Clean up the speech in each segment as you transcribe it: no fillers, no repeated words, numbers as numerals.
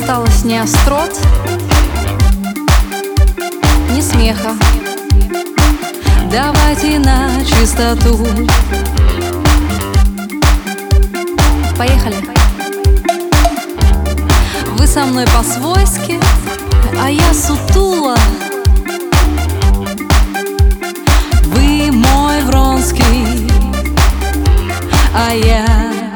осталось ни острот, ни смеха. Давайте на чистоту. Поехали. Вы со мной по-свойски, а я сутула. Вы мой Вронский, а я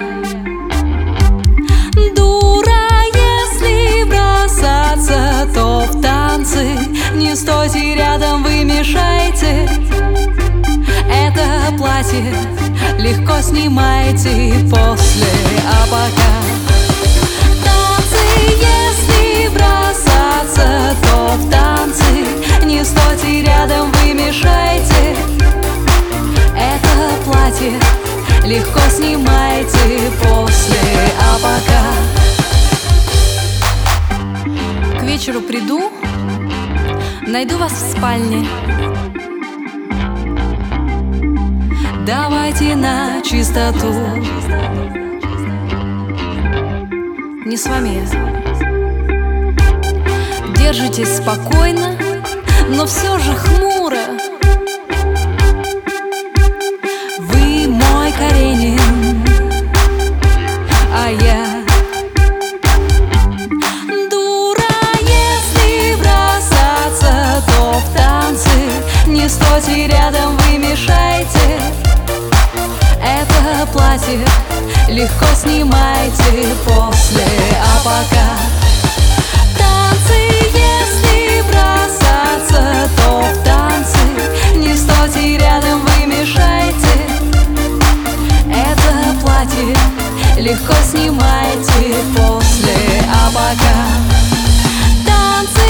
дура. Если бросаться, то в танцы. Не стойте рядом, вы мешаете. Это платье легко снимайте после, а пока танцы. Если бросаться, то в танцы. Не стойте рядом, вы мешаете. Это платье легко снимайте после, а пока. К вечеру приду, найду вас в спальне. Давайте на чистоту. Не с вами я. Держитесь спокойно, но все же хмуро. Вы мой Каренин, а я дура. Если бросаться, то в танцы. Не стойте рядом, вы мешаете. Это платье легко снимайте после, а пока танцы. Если бросаться, то в танцы. Не стойте рядом, вы мешаете. Это платье легко снимайте после, а пока танцы.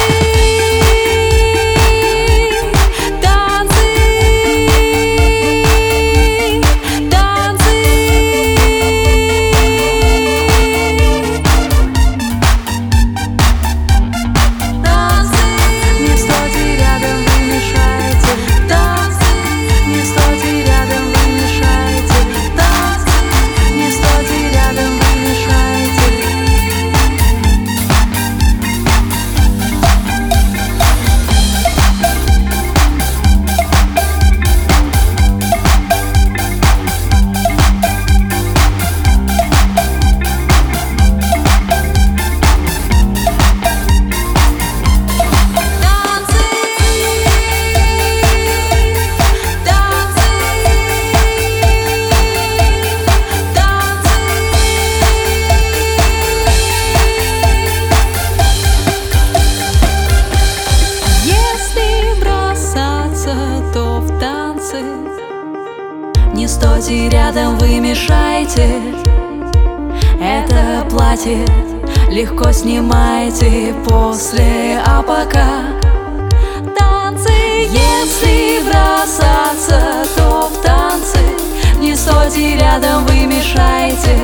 Не стойте рядом, вы мешаете. Это платье легко снимайте после, а пока танцы. Если бросаться, то в танцы. Не стойте рядом, вы мешаете.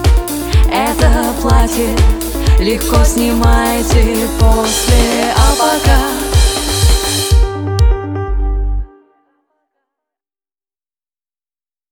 Это платье легко снимайте после, а пока